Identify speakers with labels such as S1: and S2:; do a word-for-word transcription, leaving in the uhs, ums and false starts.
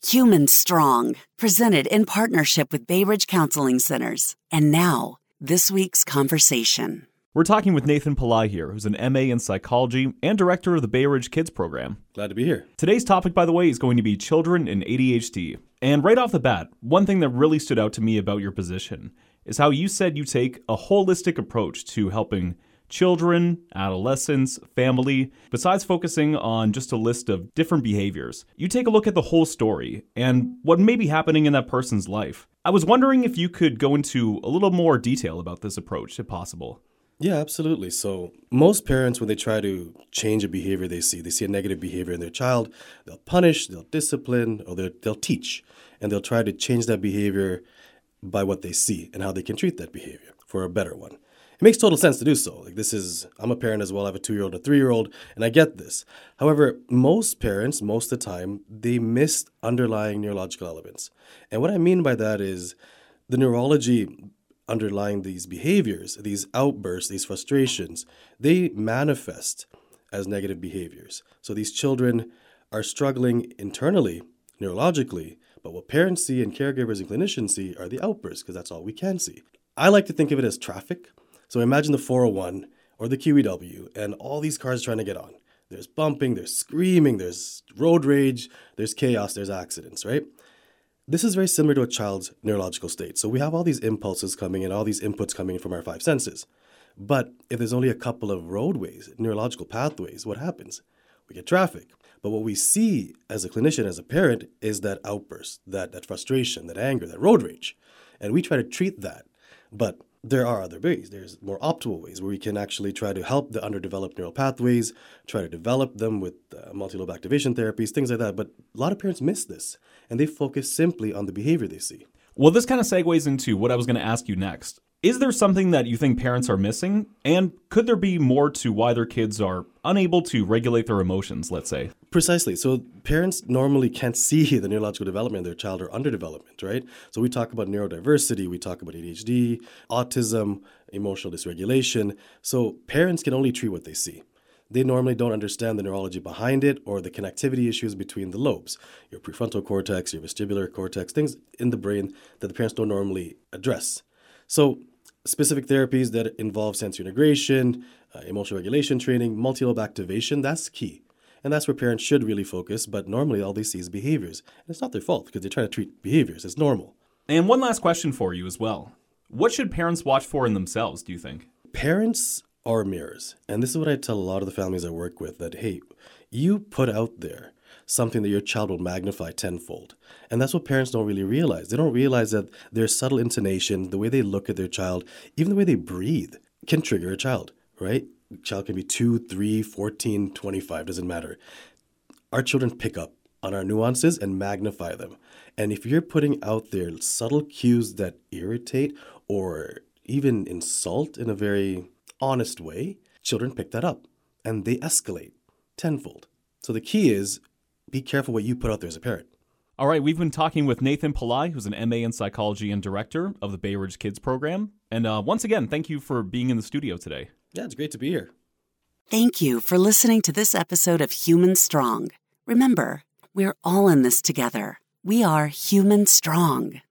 S1: Human Strong, presented in partnership with Bay Ridge Counseling Centers. And now, this week's conversation.
S2: We're talking with Nathan Pillai here, who's an M A in psychology and director of the Bay Ridge Kids program.
S3: Glad to be here.
S2: Today's topic, by the way, is going to be children and A D H D. And right off the bat, one thing that really stood out to me about your position is how you said you take a holistic approach to helping children, adolescents, family, besides focusing on just a list of different behaviors. You take a look at the whole story and what may be happening in that person's life. I was wondering if you could go into a little more detail about this approach, if possible.
S3: Yeah, absolutely. So most parents, when they try to change a behavior they see, they see a negative behavior in their child, they'll punish, they'll discipline, or they'll, they'll teach. And they'll try to change that behavior by what they see and how they can treat that behavior for a better one. It makes total sense to do so. Like this is, I'm a parent as well. I have a two-year-old, a three-year-old, and I get this. However, most parents, most of the time, they miss underlying neurological elements. And what I mean by that is the neurology underlying these behaviors, these outbursts, these frustrations, they manifest as negative behaviors. So these children are struggling internally, neurologically, but what parents see and caregivers and clinicians see are the outbursts, because that's all we can see. I like to think of it as traffic. So imagine the four oh one or the Q E W and all these cars trying to get on. There's bumping, there's screaming, there's road rage, there's chaos, there's accidents, right? This is very similar to a child's neurological state. So we have all these impulses coming in, all these inputs coming in from our five senses. But if there's only a couple of roadways, neurological pathways, what happens? We get traffic. But what we see as a clinician, as a parent, is that outburst, that, that frustration, that anger, that road rage. And we try to treat that. But there are other ways. There's more optimal ways where we can actually try to help the underdeveloped neural pathways, try to develop them with uh, multi-lobe activation therapies, things like that. But a lot of parents miss this, and they focus simply on the behavior they see.
S2: Well, this kind of segues into what I was going to ask you next. Is there something that you think parents are missing? And could there be more to why their kids are unable to regulate their emotions, let's say?
S3: Precisely. So parents normally can't see the neurological development of their child or underdevelopment, right? So we talk about neurodiversity, we talk about A D H D, autism, emotional dysregulation. So parents can only treat what they see. They normally don't understand the neurology behind it or the connectivity issues between the lobes, your prefrontal cortex, your vestibular cortex, things in the brain that the parents don't normally address. So specific therapies that involve sensory integration, uh, emotional regulation training, multi-lobe activation, that's key. And that's where parents should really focus, but normally all they see is behaviors. And it's not their fault because they try to treat behaviors. It's normal.
S2: And one last question for you as well. What should parents watch for in themselves, do you think?
S3: Parents are mirrors. And this is what I tell a lot of the families I work with, that, hey, you put out there something that your child will magnify tenfold. And that's what parents don't really realize. They don't realize that their subtle intonation, the way they look at their child, even the way they breathe, can trigger a child, right? A child can be two, three, fourteen, twenty-five, doesn't matter. Our children pick up on our nuances and magnify them. And if you're putting out there subtle cues that irritate or even insult in a very honest way, children pick that up and they escalate tenfold. So the key is, be careful what you put out there as a parent.
S2: All right, we've been talking with Nathan Pillai, who's an M A in psychology and director of the Bay Ridge Kids program. And uh, once again, thank you for being in the studio today.
S3: Yeah, it's great to be here.
S1: Thank you for listening to this episode of Human Strong. Remember, we're all in this together. We are Human Strong.